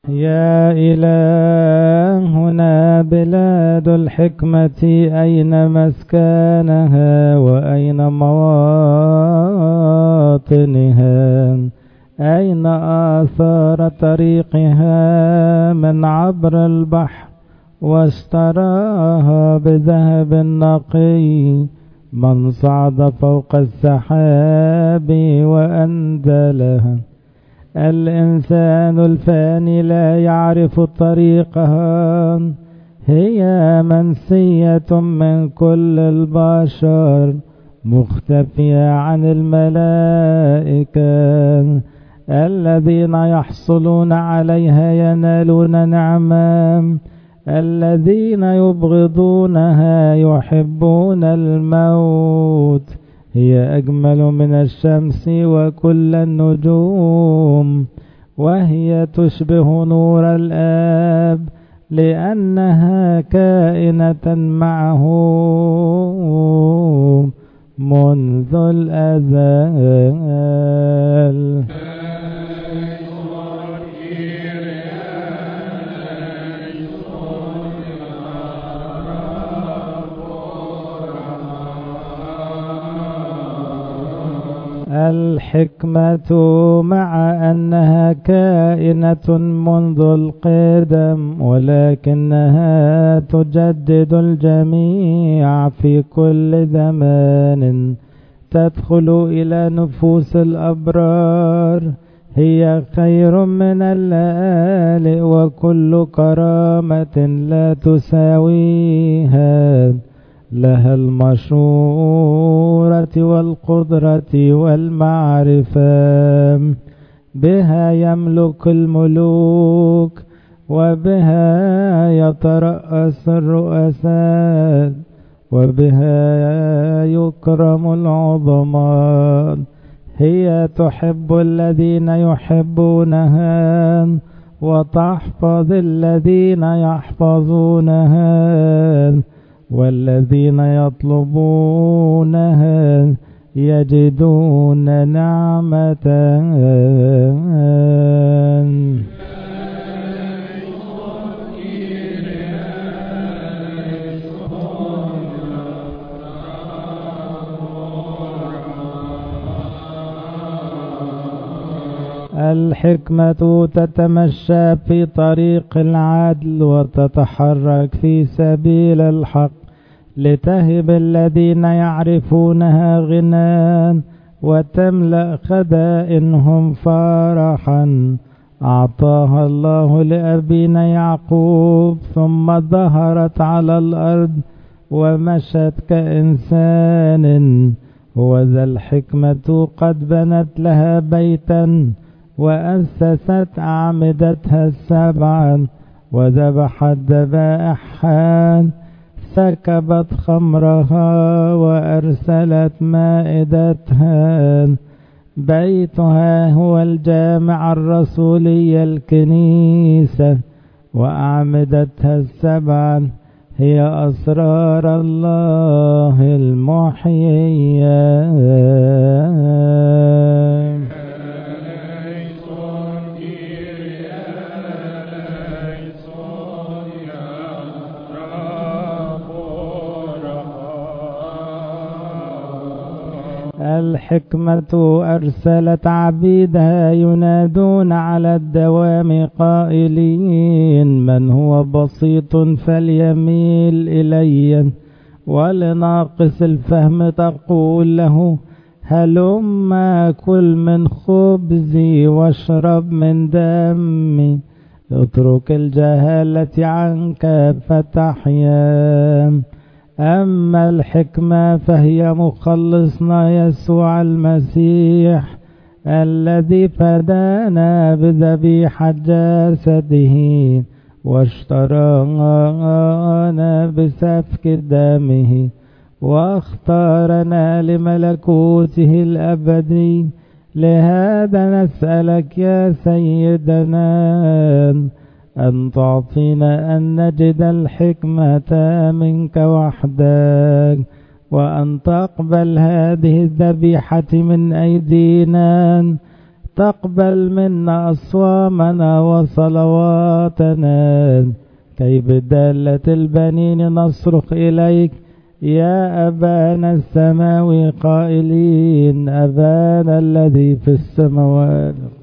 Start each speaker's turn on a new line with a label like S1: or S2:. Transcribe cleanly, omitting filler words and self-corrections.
S1: يا إلهنا بلاد الحكمة أين مسكنها وأين مواطنها؟ أين آثار طريقها من عبر البحر واشتراها بذهب نقي؟ من صعد فوق السحاب وأنزلها؟ الإنسان الفاني لا يعرف طريقها، هي منسية من كل البشر، مختفية عن الملائكة. الذين يحصلون عليها ينالون نعما، الذين يبغضونها يحبون الموت. هي أجمل من الشمس وكل النجوم، وهي تشبه نور الآب لأنها كائنة معه منذ الأزل. الحكمة مع أنها كائنة منذ القدم، ولكنها تجدد الجميع في كل زمان، تدخل إلى نفوس الأبرار. هي خير من اللآلئ وكل كرامة لا تساويها، لها المشورة والقدرة والمعرفة. بها يملك الملوك، وبها يترأس الرؤساء، وبها يكرم العظماء. هي تحب الذين يحبونها، وتحفظ الذين يحفظونها، والذين يطلبونها يجدون نعمة. الحكمة تتمشى في طريق العدل، وتتحرك في سبيل الحق، لتهب الذين يعرفونها غنى، وتملأ خزائنهم فرحا. أعطاها الله لأبينا يعقوب، ثم ظهرت على الأرض ومشت كإنسان. وذا الحكمة قد بنت لها بيتا، وأسست أعمدتها السبعا، وذبحت ذبائحها، سكبت خمرها، وأرسلت مائدتها. بيتها هو الجامع الرسولي الكنيسة، وأعمدتها السبعا هي أسرار الله المحيية. الحكمة أرسلت عبيدها ينادون على الدوام قائلين: من هو بسيط فليميل إلي، ولناقص الفهم تقول له: هلم كل من خبزي واشرب من دمي، اترك الجهالة عنك فتحيا. أما الحكمة فهي مخلصنا يسوع المسيح، الذي فدانا بذبيحة جسده، واشترانا بسفك دمه، واختارنا لملكوته الأبدي. لهذا نسألك يا سيدنا أن تعطينا أن نجد الحكمة منك وحدك، وأن تقبل هذه الذبيحة من أيدينا تقبل منا أصوامنا وصلواتنا، كي بدالة البنين نصرخ إليك يا أبانا السماوي قائلين: أبانا الذي في السماوات.